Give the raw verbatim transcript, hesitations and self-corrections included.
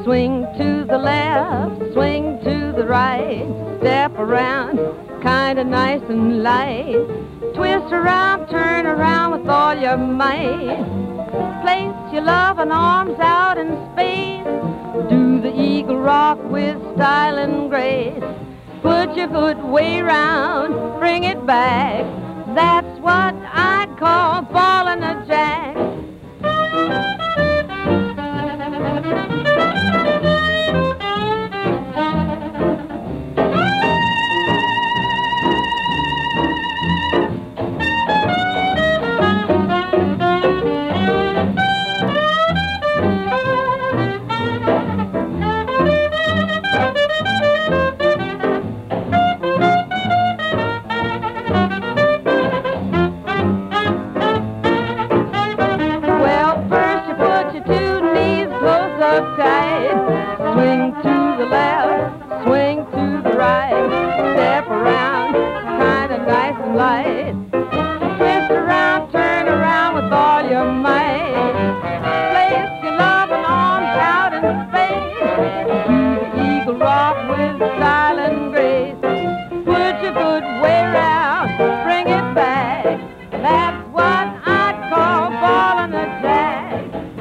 Swing to the left, swing to the right, step around, kinda nice and light. Twist around, turn around with all your might. Place your loving arms out in space. Do the eagle rock with style and grace. Put your foot way round, bring it back. That's what I call ballin' a jack. Tight. Swing to the left, swing to the right, step around, kinda nice and light. Twist around, turn around with all your might. Place your loving arms out in space. Do the eagle rock with style and grace. Put your foot way round, bring it back. That's what I call ballin' a jack.